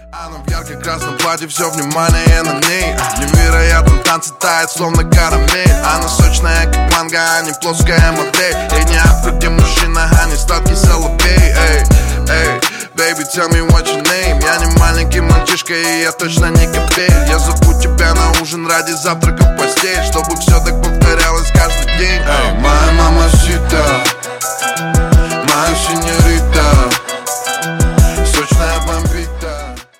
Она в ярко-красном платье, все внимание на ней. Невероятно танцы тает, словно карамель. Она сочная, как манго, а не плоская модель. Ей не Африка, где мужчина, а не сладкий соловей. Эй, эй, baby, tell me what your name. Я не маленький мальчишка, и я точно не копей. Я зову тебя на ужин ради завтрака в постель, чтобы все так повторялось каждый день. Эй.